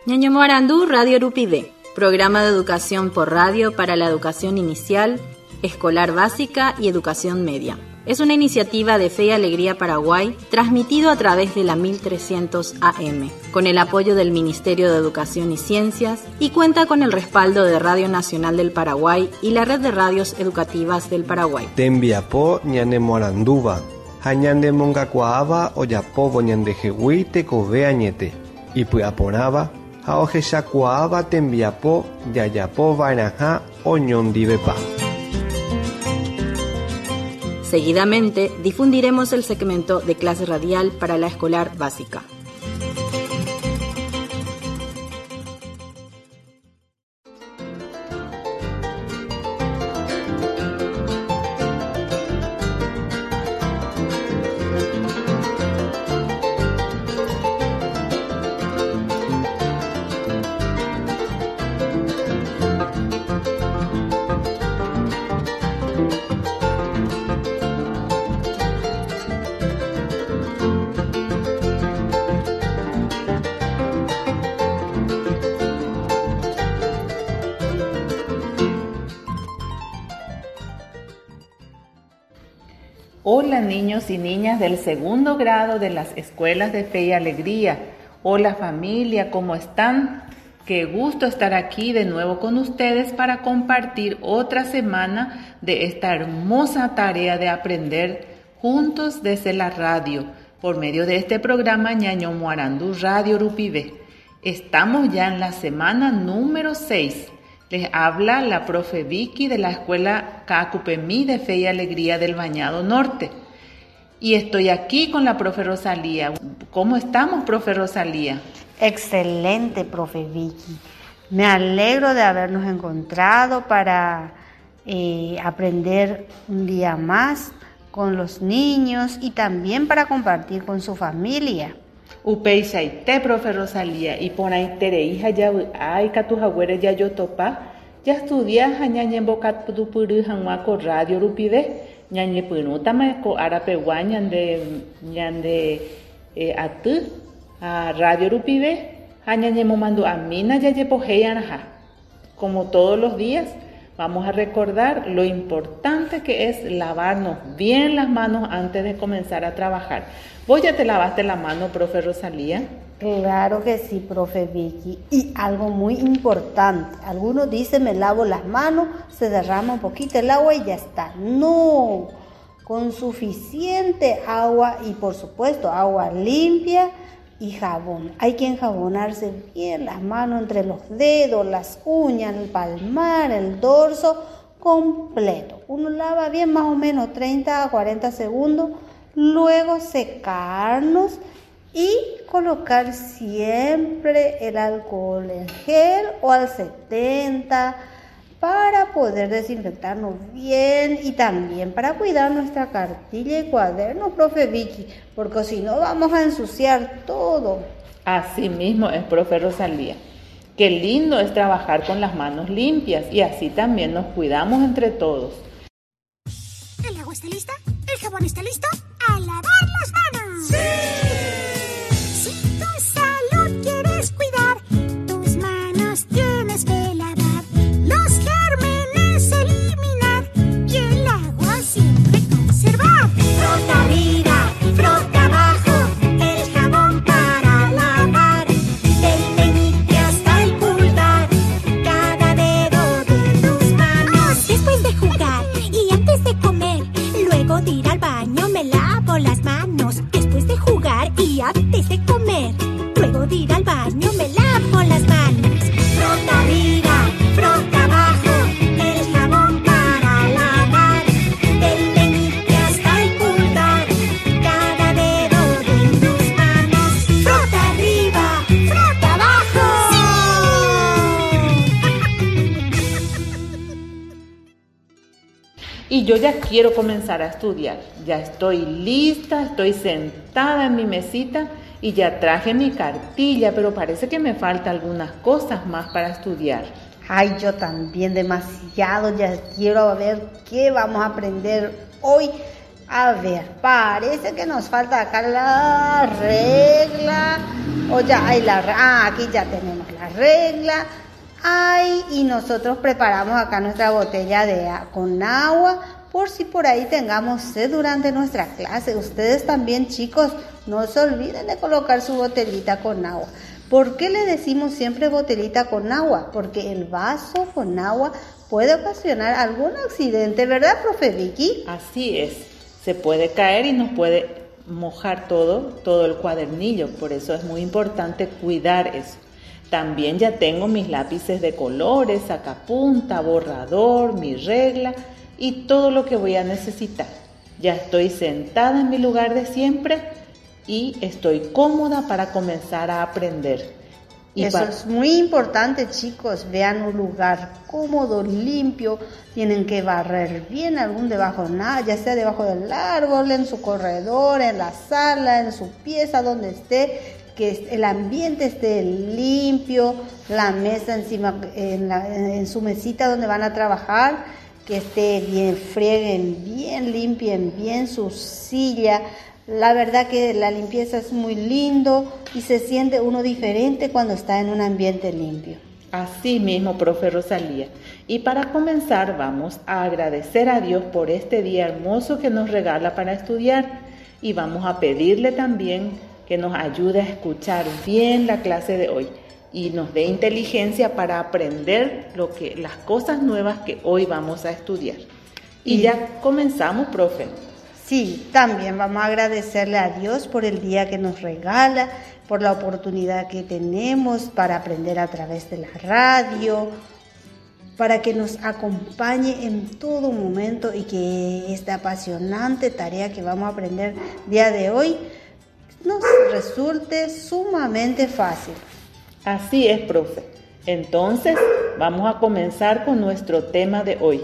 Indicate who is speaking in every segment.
Speaker 1: Ñaño Morandú, Radio Urupide, programa de educación por radio para la educación inicial, escolar básica y educación media. Es una iniciativa de Fe y Alegría Paraguay, transmitido a través de la 1300 AM, con el apoyo del Ministerio de Educación y Ciencias, y cuenta con el respaldo de Radio Nacional del Paraguay y la Red de Radios Educativas del Paraguay.
Speaker 2: Tembiapo ñane Moranduva, hañande mongacuaaba oyapovo ñande jehui tekove añete, y puaporaba, haojeshakuaaba tembiapo yayapo vainaja oñondivepa.
Speaker 1: Seguidamente difundiremos el segmento de clase radial para la escolar básica.
Speaker 3: Hola niños y niñas del segundo grado de las escuelas de Fe y Alegría. Hola familia, ¿cómo están? Qué gusto estar aquí de nuevo con ustedes para compartir otra semana de esta hermosa tarea de aprender juntos desde la radio, por medio de este programa Ñaño Morandú Radio Urupide. Estamos ya en la semana número 6. Les habla la profe Vicky de la escuela Cacupemí de Fe y Alegría del Bañado Norte. Y estoy aquí con la profe Rosalía. ¿Cómo estamos, profe Rosalía?
Speaker 4: Excelente, profe Vicky. Me alegro de habernos encontrado para aprender un día más con los niños y también para compartir con su familia.
Speaker 3: Upeichaite, profe Rosalía, y por ahí tereija ya ay catujaguere ya yo topa, ya estudias ñañe bocat pudupuru hanguaco Radio Urupide, ñañe punutame co arapeguá ñande atu a Radio Urupide, ñañe momandu amina ya yepojeyanja. Como todos los días, vamos a recordar lo importante que es lavarnos bien las manos antes de comenzar a trabajar. ¿Vos ya te lavaste la mano, profe Rosalía?
Speaker 4: Claro que sí, profe Vicky. Y algo muy importante, algunos dicen me lavo las manos, se derrama un poquito el agua y ya está. No, con suficiente agua y por supuesto agua limpia y jabón. Hay que enjabonarse bien las manos entre los dedos, las uñas, el palmar, el dorso, completo. Uno lava bien más o menos 30 a 40 segundos. Luego secarnos y colocar siempre el alcohol en gel o al 70 para poder desinfectarnos bien y también para cuidar nuestra cartilla y cuadernos, profe Vicky, porque si no vamos a ensuciar todo.
Speaker 3: Así mismo es, profe Rosalía. Qué lindo es trabajar con las manos limpias y así también nos cuidamos entre todos.
Speaker 5: ¿El agua está lista? ¿El jabón está listo? ¡A lavar las manos! ¡Sí! Si tu salud quieres cuidar, tus manos tienes que lavar. Los gérmenes eliminar y el agua siempre conservar. Frota arriba, frota abajo, el jabón para lavar. Del meñique hasta el pulgar, cada dedo de tus manos. Después de jugar y antes de comer, luego de ir al baño me lavo las manos. Después de jugar y antes de comer, luego de ir al baño me lavo las manos. Frota arriba, frota abajo, el jabón para lavar. Del meñique hasta el pulgar, cada dedo de tus manos. Frota arriba, frota abajo.
Speaker 3: Y yo ya quiero comenzar a estudiar. Ya estoy lista, estoy sentada en mi mesita y ya traje mi cartilla, pero parece que me falta algunas cosas más para estudiar.
Speaker 4: Ay, yo también demasiado, ya quiero ver qué vamos a aprender hoy. A ver, parece que nos falta acá la regla. O ya hay aquí ya tenemos la la regla. Ay, y nosotros preparamos acá nuestra botella con agua por si por ahí tengamos sed durante nuestra clase. Ustedes también, chicos, no se olviden de colocar su botellita con agua. ¿Por qué le decimos siempre botellita con agua? Porque el vaso con agua puede ocasionar algún accidente, ¿verdad, profe Vicky?
Speaker 3: Así es, se puede caer y nos puede mojar todo el cuadernillo, por eso es muy importante cuidar eso. También ya tengo mis lápices de colores, sacapunta, borrador, mi regla y todo lo que voy a necesitar. Ya estoy sentada en mi lugar de siempre y estoy cómoda para comenzar a aprender.
Speaker 4: Eso es muy importante, chicos. Vean un lugar cómodo, limpio. Tienen que barrer bien algún debajo, ya sea debajo del árbol, en su corredor, en la sala, en su pieza, donde esté. Que el ambiente esté limpio, la mesa encima, en su mesita donde van a trabajar, que esté bien, frieguen bien, limpien bien su silla. La verdad que la limpieza es muy lindo y se siente uno diferente cuando está en un ambiente limpio.
Speaker 3: Así mismo, profe Rosalía. Y para comenzar vamos a agradecer a Dios por este día hermoso que nos regala para estudiar y vamos a pedirle también que nos ayude a escuchar bien la clase de hoy y nos dé inteligencia para aprender las cosas nuevas que hoy vamos a estudiar. Y ya comenzamos, profe.
Speaker 4: Sí, también vamos a agradecerle a Dios por el día que nos regala, por la oportunidad que tenemos para aprender a través de la radio, para que nos acompañe en todo momento y que esta apasionante tarea que vamos a aprender día de hoy nos resulte sumamente fácil.
Speaker 3: Así es, profe. Entonces, vamos a comenzar con nuestro tema de hoy.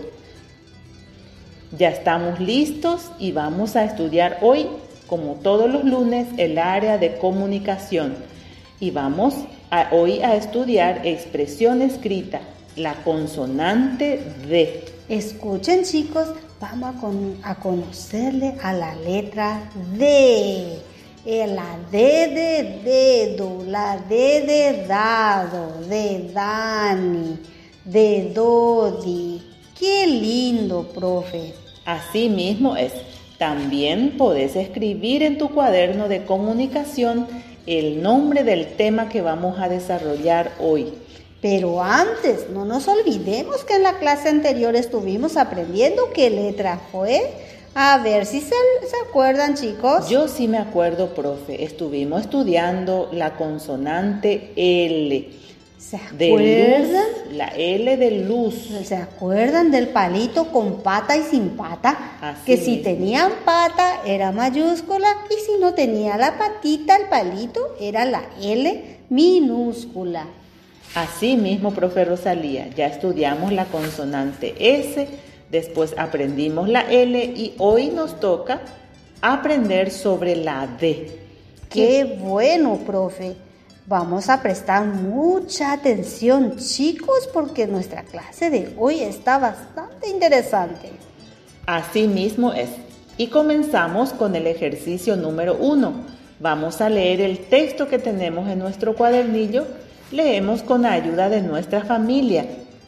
Speaker 3: Ya estamos listos y vamos a estudiar hoy, como todos los lunes, el área de comunicación. Y vamos hoy a estudiar expresión escrita, la consonante D.
Speaker 4: Escuchen, chicos, vamos a conocerle a la letra D. La D de dedo, la D de dado, de Dani, de Dodi. ¡Qué lindo, profe!
Speaker 3: Así mismo es. También podés escribir en tu cuaderno de comunicación el nombre del tema que vamos a desarrollar hoy.
Speaker 4: Pero antes, no nos olvidemos que en la clase anterior estuvimos aprendiendo qué letra fue. A ver si se acuerdan, chicos.
Speaker 3: Yo sí me acuerdo, profe. Estuvimos estudiando la consonante L.
Speaker 4: ¿Se acuerdan?
Speaker 3: La L de luz.
Speaker 4: ¿Se acuerdan del palito con pata y sin pata?
Speaker 3: Así
Speaker 4: que
Speaker 3: mismo.
Speaker 4: Si tenían pata era mayúscula y si no tenía la patita, el palito, era la L minúscula.
Speaker 3: Así mismo, profe Rosalía. Ya estudiamos la consonante S. Después aprendimos la L y hoy nos toca aprender sobre la D.
Speaker 4: ¡Qué bueno, profe! Vamos a prestar mucha atención, chicos, porque nuestra clase de hoy está bastante interesante.
Speaker 3: Así mismo es. Y comenzamos con el ejercicio número 1. Vamos a leer el texto que tenemos en nuestro cuadernillo. Leemos con la ayuda de nuestra familia.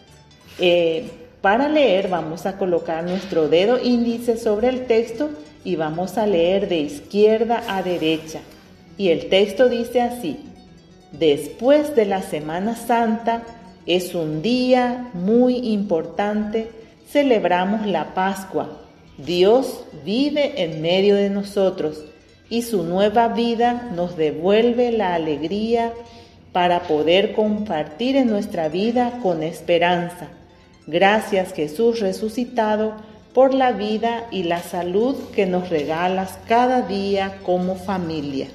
Speaker 3: Para leer vamos a colocar nuestro dedo índice sobre el texto y vamos a leer de izquierda a derecha. Y el texto dice así: después de la Semana Santa es un día muy importante, celebramos la Pascua. Dios vive en medio de nosotros y su nueva vida nos devuelve la alegría para poder compartir en nuestra vida con esperanza. Gracias, Jesús resucitado, por la vida y la salud que nos regalas cada día como familia.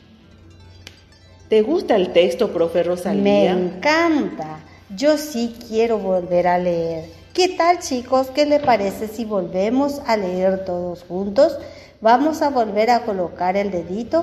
Speaker 3: ¿Te gusta el texto, profe Rosalía?
Speaker 4: Me encanta. Yo sí quiero volver a leer. ¿Qué tal, chicos? ¿Qué le parece si volvemos a leer todos juntos? Vamos a volver a colocar el dedito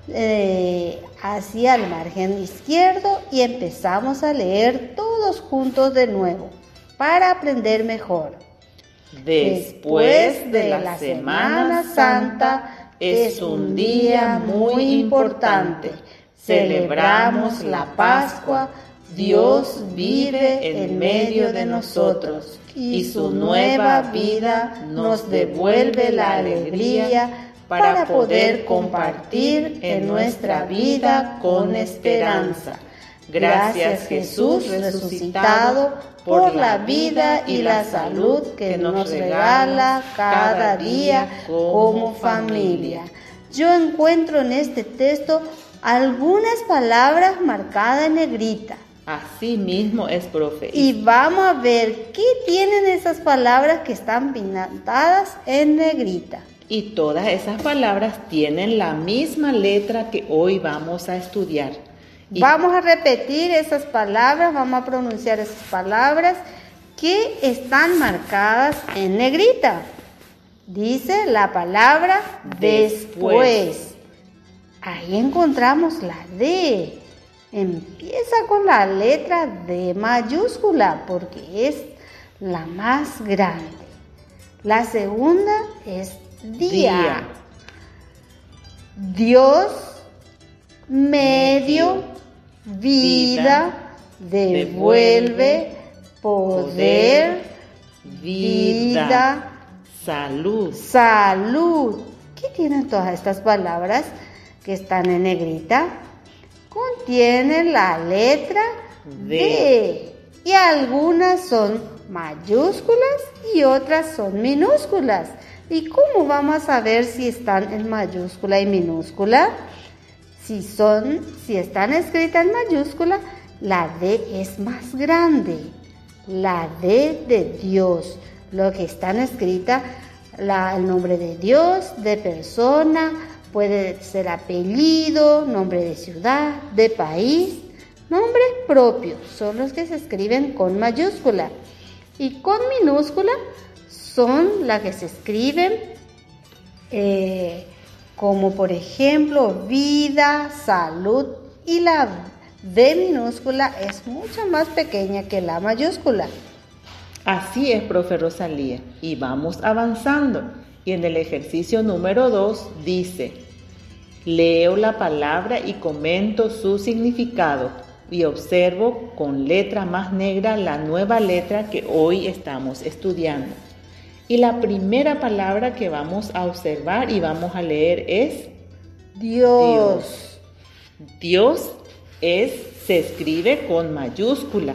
Speaker 4: hacia el margen izquierdo y empezamos a leer todos juntos de nuevo para aprender mejor.
Speaker 3: Después de la Semana Santa es un día muy importante. Celebramos la Pascua. Dios vive en medio de nosotros y su nueva vida nos devuelve la alegría para poder compartir en nuestra vida con esperanza. Gracias Jesús resucitado por la vida y la salud que nos regala cada día como familia.
Speaker 4: Yo encuentro en este texto algunas palabras marcadas en negrita.
Speaker 3: Así mismo es, profe.
Speaker 4: Y vamos a ver qué tienen esas palabras que están pintadas en negrita.
Speaker 3: Y todas esas palabras tienen la misma letra que hoy vamos a estudiar.
Speaker 4: Vamos a repetir esas palabras, vamos a pronunciar esas palabras que están marcadas en negrita. Dice la palabra después. Ahí encontramos la D. Empieza con la letra D mayúscula porque es la más grande. La segunda es día. Dios, medio, vida, devuelve, poder, vida,
Speaker 3: salud.
Speaker 4: ¿Qué tienen todas estas palabras que están en negrita? Contienen la letra D. Y algunas son mayúsculas y otras son minúsculas. ¿Y cómo vamos a saber si están en mayúscula y minúscula? Si están escritas en mayúscula, la D es más grande. La D de Dios. Lo que están escritas, el nombre de Dios, de persona, puede ser apellido, nombre de ciudad, de país, nombres propios. Son los que se escriben con mayúscula. Y con minúscula son las que se escriben como por ejemplo vida, salud, y la D minúscula es mucho más pequeña que la mayúscula.
Speaker 3: Así es, profe Rosalía, y vamos avanzando. Y en el ejercicio número 2 dice: leo la palabra y comento su significado y observo con letra más negra la nueva letra que hoy estamos estudiando. Y la primera palabra que vamos a observar y vamos a leer es
Speaker 4: Dios.
Speaker 3: Dios se escribe con mayúscula.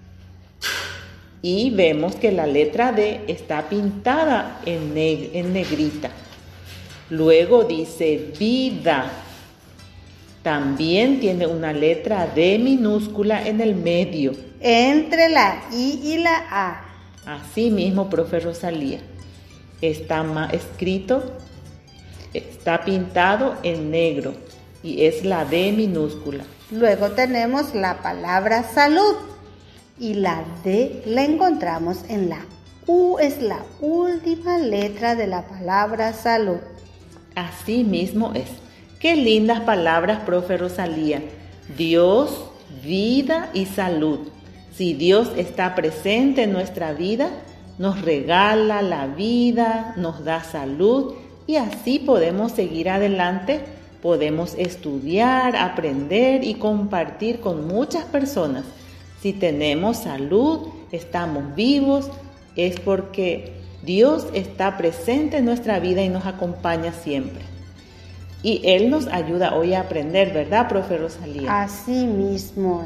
Speaker 3: Y vemos que la letra D está pintada en negrita. Luego dice vida. También tiene una letra D minúscula en el medio.
Speaker 4: Entre la I y la A.
Speaker 3: Así mismo, profe Rosalía. Está pintado en negro y es la D minúscula.
Speaker 4: Luego tenemos la palabra salud y la D la encontramos en la U, es la última letra de la palabra salud.
Speaker 3: Así mismo es. Qué lindas palabras, profe Rosalía. Dios, vida y salud. Si Dios está presente en nuestra vida, nos regala la vida, nos da salud y así podemos seguir adelante, podemos estudiar, aprender y compartir con muchas personas. Si tenemos salud, estamos vivos, es porque Dios está presente en nuestra vida y nos acompaña siempre. Y Él nos ayuda hoy a aprender, ¿verdad, profe Rosalía?
Speaker 4: Así mismo.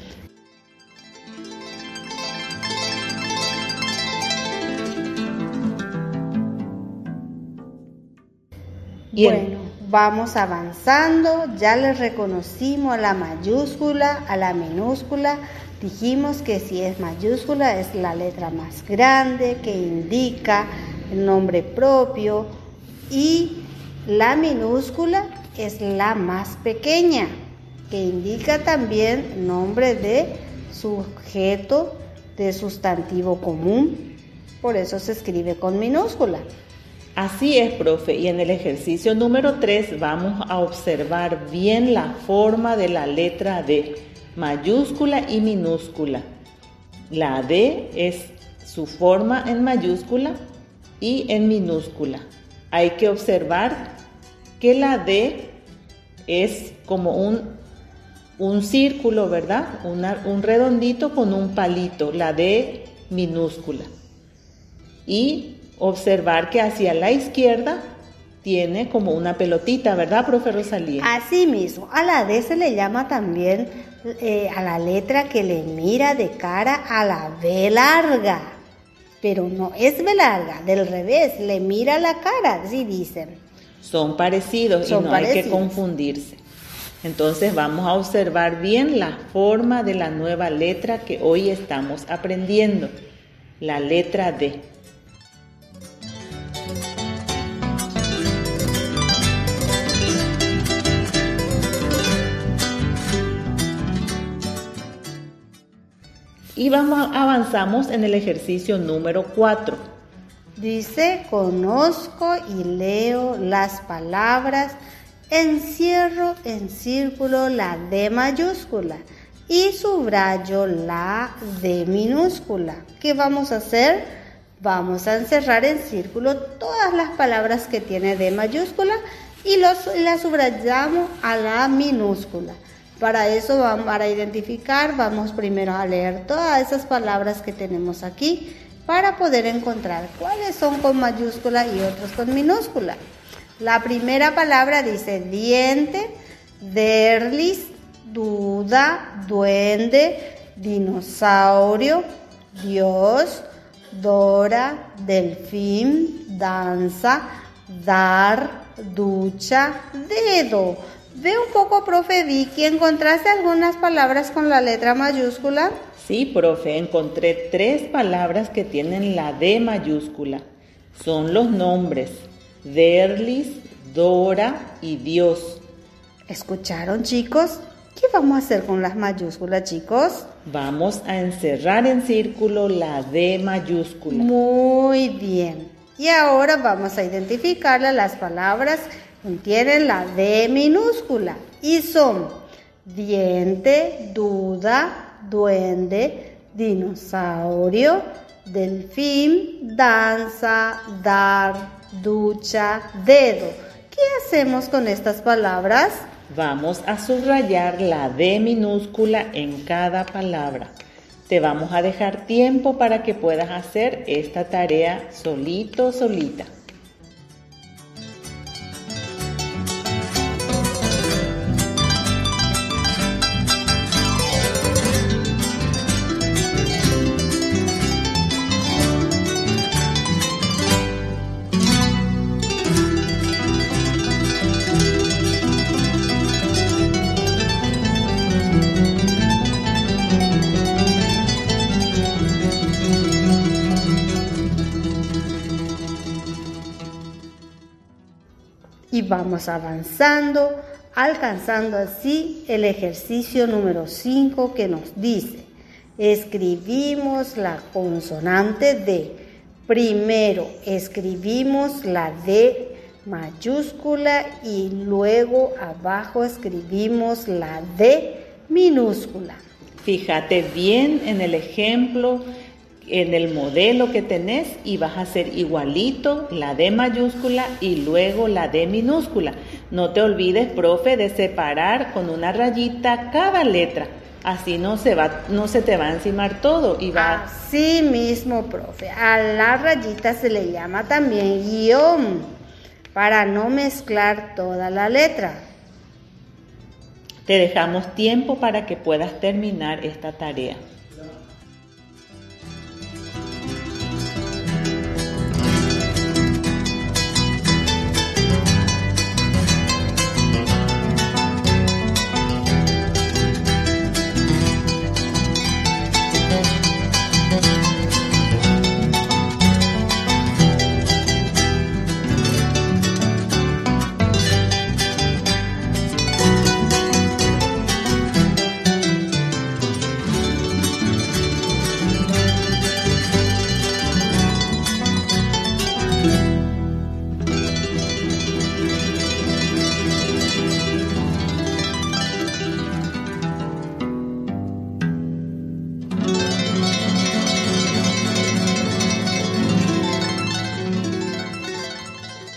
Speaker 4: Bueno, vamos avanzando, ya les reconocimos a la mayúscula, a la minúscula, dijimos que si es mayúscula es la letra más grande que indica el nombre propio y la minúscula es la más pequeña que indica también el nombre de sujeto de sustantivo común, por eso se escribe con minúscula.
Speaker 3: Así es, profe, y en el ejercicio número 3 vamos a observar bien la forma de la letra D, mayúscula y minúscula. La D es su forma en mayúscula y en minúscula. Hay que observar que la D es como un círculo, ¿verdad? Un redondito con un palito, la D minúscula. Y observar que hacia la izquierda tiene como una pelotita, ¿verdad, profe Rosalía?
Speaker 4: Así mismo, a la D se le llama también a la letra que le mira de cara a la B larga. Pero no es B larga, del revés, le mira la cara, así dicen.
Speaker 3: Son parecidos y no hay que confundirse. Entonces vamos a observar bien la forma de la nueva letra que hoy estamos aprendiendo, la letra D. Y avanzamos en el ejercicio número 4.
Speaker 4: Dice, conozco y leo las palabras, encierro en círculo la D mayúscula y subrayo la D minúscula. ¿Qué vamos a hacer? Vamos a encerrar en círculo todas las palabras que tiene D mayúscula y las subrayamos a la minúscula. Para eso, para identificar, vamos primero a leer todas esas palabras que tenemos aquí para poder encontrar cuáles son con mayúscula y otros con minúscula. La primera palabra dice diente, derlis, duda, duende, dinosaurio, Dios, Dora, delfín, danza, dar, ducha, dedo. Ve un poco, profe Vicky, ¿encontraste algunas palabras con la letra mayúscula?
Speaker 3: Sí, profe, encontré 3 palabras que tienen la D mayúscula. Son los nombres Derlis, Dora y Dios.
Speaker 4: ¿Escucharon, chicos? ¿Qué vamos a hacer con las mayúsculas, chicos?
Speaker 3: Vamos a encerrar en círculo la D mayúscula.
Speaker 4: Muy bien. Y ahora vamos a identificar las palabras que tienen la D minúscula. Y son diente, duda, duende, dinosaurio, delfín, danza, dar, ducha, dedo. ¿Qué hacemos con estas palabras?
Speaker 3: Vamos a subrayar la D minúscula en cada palabra. Te vamos a dejar tiempo para que puedas hacer esta tarea solito, solita.
Speaker 4: Y vamos avanzando, alcanzando así el ejercicio número 5 que nos dice, escribimos la consonante D. Primero escribimos la D mayúscula y luego abajo escribimos la D minúscula.
Speaker 3: Fíjate bien en el ejemplo, en el modelo que tenés y vas a hacer igualito la D mayúscula y luego la D minúscula. No te olvides, profe, de separar con una rayita cada letra. Así no se te va a encimar todo y va.
Speaker 4: Así mismo, profe. A la rayita se le llama también guión para no mezclar toda la letra.
Speaker 3: Te dejamos tiempo para que puedas terminar esta tarea.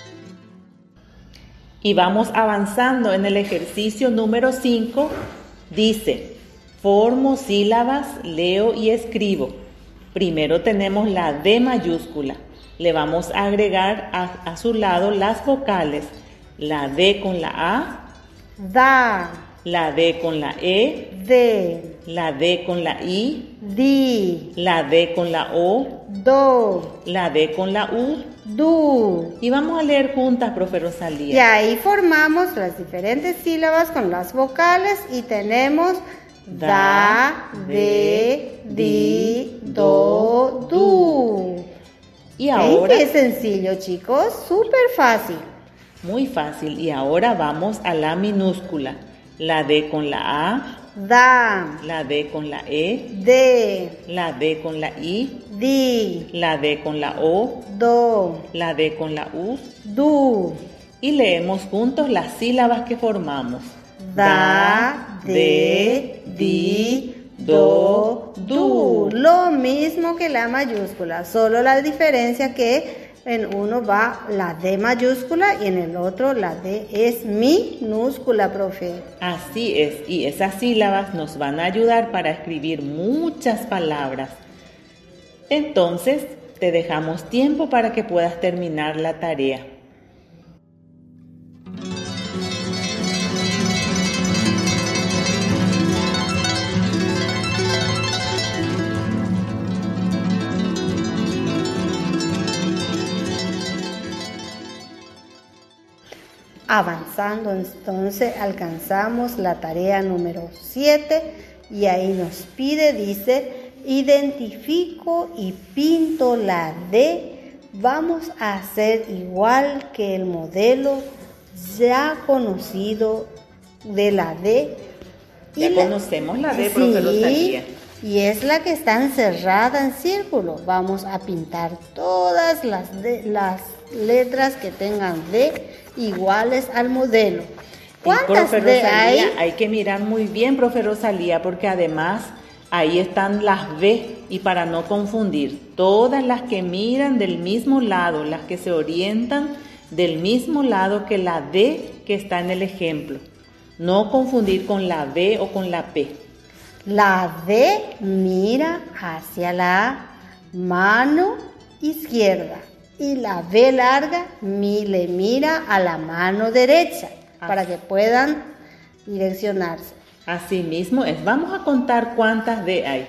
Speaker 3: Y vamos avanzando en el ejercicio número 5, Dice, formo sílabas, leo y escribo. Primero tenemos la D mayúscula. Le vamos a agregar a su lado las vocales. La D con la A.
Speaker 4: Da.
Speaker 3: La D con la E.
Speaker 4: De.
Speaker 3: La D con la I.
Speaker 4: Di.
Speaker 3: La D con la O.
Speaker 4: Do.
Speaker 3: La D con la U.
Speaker 4: Du.
Speaker 3: Y vamos a leer juntas, profe
Speaker 4: Y
Speaker 3: Rosalía.
Speaker 4: ahí formamos las diferentes sílabas con las vocales y tenemos da, de, di, do, du.
Speaker 3: Y
Speaker 4: ¿Ven
Speaker 3: ahora,
Speaker 4: qué sencillo, chicos? Súper fácil.
Speaker 3: muy fácil. Y ahora vamos a la minúscula. La D con la A.
Speaker 4: Da,
Speaker 3: La D con la E.
Speaker 4: de,
Speaker 3: La D con la I.
Speaker 4: di,
Speaker 3: La D con la O.
Speaker 4: do,
Speaker 3: La D con la U.
Speaker 4: du.
Speaker 3: Y leemos juntos las sílabas que formamos.
Speaker 4: Da, de, di, do, du. Lo mismo que la mayúscula, solo la diferencia que en uno va la D mayúscula y en el otro la D es minúscula, profe.
Speaker 3: Así es, y esas sílabas nos van a ayudar para escribir muchas palabras. Entonces, te dejamos tiempo para que puedas terminar la tarea.
Speaker 4: Avanzando, entonces alcanzamos la tarea número 7 y ahí nos pide, dice, identifico y pinto la D. Vamos a hacer igual que el modelo ya conocido de la D.
Speaker 3: Ya conocemos la D, profe Rosalía.
Speaker 4: Y es la que está encerrada en círculo. Vamos a pintar todas las letras que tengan D iguales al modelo. ¿Cuántas
Speaker 3: profe
Speaker 4: D
Speaker 3: Rosalía,
Speaker 4: hay?
Speaker 3: hay que mirar muy bien, profe Rosalía, porque además ahí están las B y para no confundir, todas las que miran del mismo lado, las que se orientan del mismo lado que la D que está en el ejemplo. No confundir con la B o con la P.
Speaker 4: La D mira hacia la mano izquierda y la B larga le mira a la mano derecha para que puedan direccionarse.
Speaker 3: Así mismo es. Vamos a contar cuántas D hay.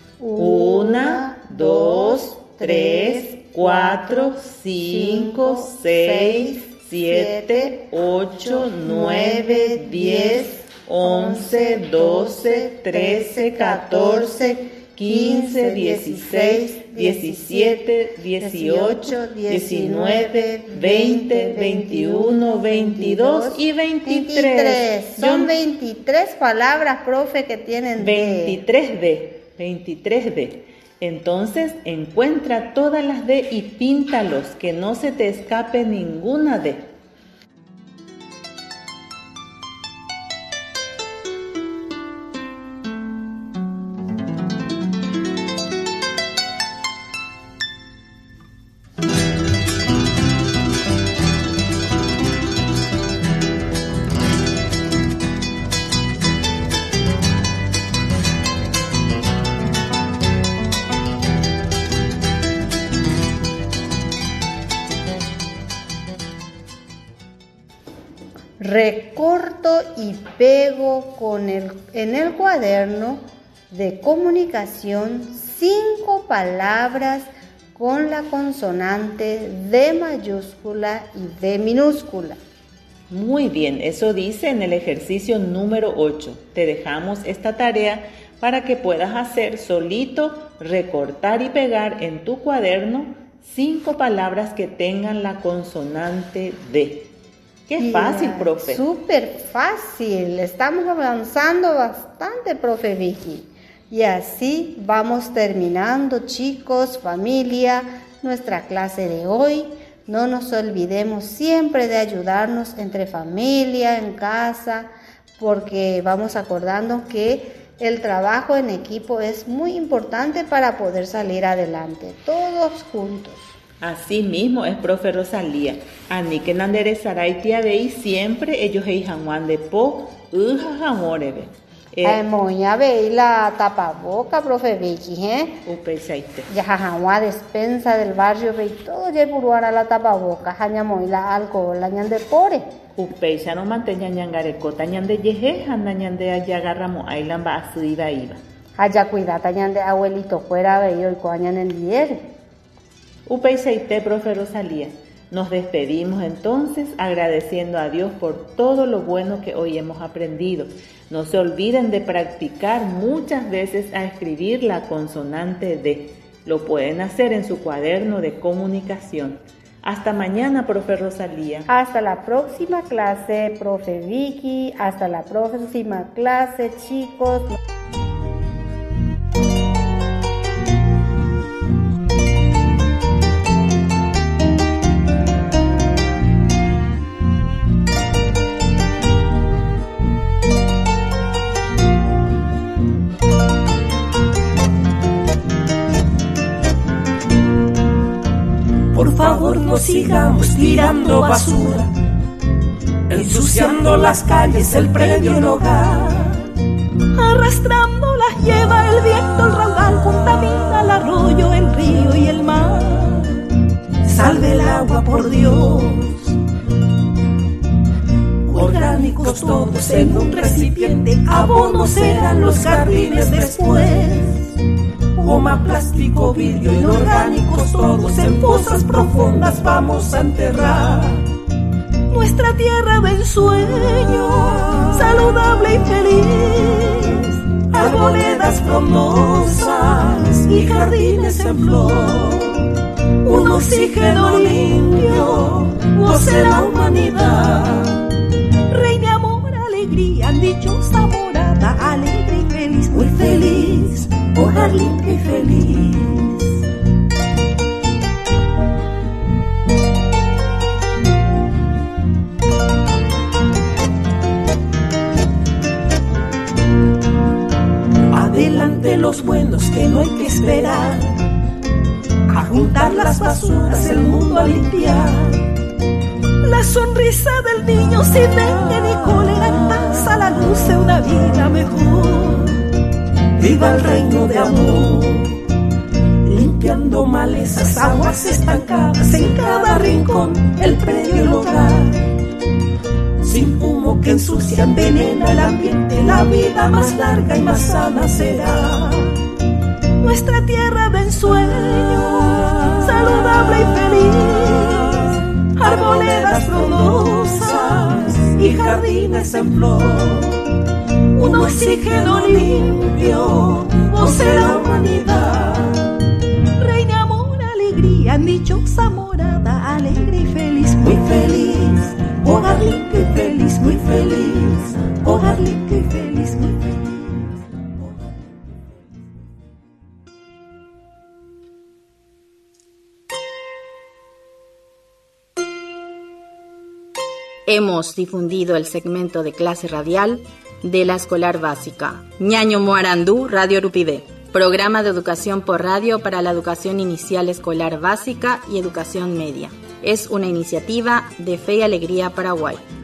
Speaker 3: 1, 2, 3, 4, 5, 6, 7, 8, 9, 10, 11, 12, 13, 14, 15, 16, 17, 18, 19, 20, 21, 22 y 23.
Speaker 4: Son 23 palabras, profe, que tienen D.
Speaker 3: 23D. Entonces, encuentra todas las D y píntalos, que no se te escape ninguna D.
Speaker 4: Recorto y pego en el cuaderno de comunicación 5 palabras con la consonante D mayúscula y D minúscula.
Speaker 3: Muy bien, eso dice en el ejercicio número 8. Te dejamos esta tarea para que puedas hacer solito, recortar y pegar en tu cuaderno 5 palabras que tengan la consonante D. Qué fácil, profe.
Speaker 4: Súper fácil. Estamos avanzando bastante, profe Vicky. Y así vamos terminando, chicos, familia, nuestra clase de hoy. No nos olvidemos siempre de ayudarnos entre familia, en casa, porque vamos acordando que el trabajo en equipo es muy importante para poder salir adelante, todos juntos.
Speaker 3: Así mismo es, profe Rosalía. Ani que nanderezaray tía veis siempre ellos eijanwan de po, uja jamorebe.
Speaker 4: Moña ve la tapaboca, profe Vicky,
Speaker 3: Upeisaite.
Speaker 4: Ya jajawa despensa del barrio ve todo ya buruana la tapaboca, jaña moila alcohol, la ñan de pore.
Speaker 3: Upeisa no manteña ñangarecota ñande yeje, anda ñande ayagarramo ailan va asida iba.
Speaker 4: Haya cuidata ñan de abuelito fuera ve y coañan en diere.
Speaker 3: Upeisaite, profe Rosalía. Nos despedimos entonces agradeciendo a Dios por todo lo bueno que hoy hemos aprendido. No se olviden de practicar muchas veces a escribir la consonante D. Lo pueden hacer en su cuaderno de comunicación. Hasta mañana, profe Rosalía.
Speaker 4: Hasta la próxima clase, profe Vicky. Hasta la próxima clase, chicos.
Speaker 6: Por favor, no sigamos tirando basura, ensuciando las calles, el predio, el hogar. Arrastrándolas lleva el viento, el raudal contamina el arroyo, el río y el mar. Salve el agua, por Dios. Orgánicos todos en un recipiente, abonos serán los jardines después. Goma, plástico, vidrio, inorgánicos todos en fosas profundas vamos a enterrar. Nuestra tierra de ensueño, saludable y feliz, arboledas frondosas y jardines en flor. Un oxígeno limpio, goce la humanidad. Reine amor, alegría, dichosa morada, alegre y feliz, muy feliz. Hogar limpio y feliz. Adelante los buenos que no hay que esperar, a juntar las basuras, el mundo a limpiar. La sonrisa del niño sin dengue ni cólera, en paz a la luz de una vida mejor. Viva el reino de amor, limpiando malezas, aguas estancadas en cada rincón, el predio y el hogar. Sin humo que ensucia, envenena el ambiente, la vida más larga y más sana será. Nuestra tierra de ensueño, saludable y feliz, arboledas frondosas y jardines en flor. Un oxígeno limpio, goce la humanidad. Reina amor, alegría, dichosa morada, alegre y feliz, muy feliz. Hogar limpio y feliz, muy feliz. Hogar limpio y feliz, muy feliz.
Speaker 1: Hemos difundido el segmento de clase radial de la escolar básica Ñaño Moarandú, Radio Urupide, programa de educación por radio para la educación inicial escolar básica y educación media. Es una iniciativa de Fe y Alegría Paraguay.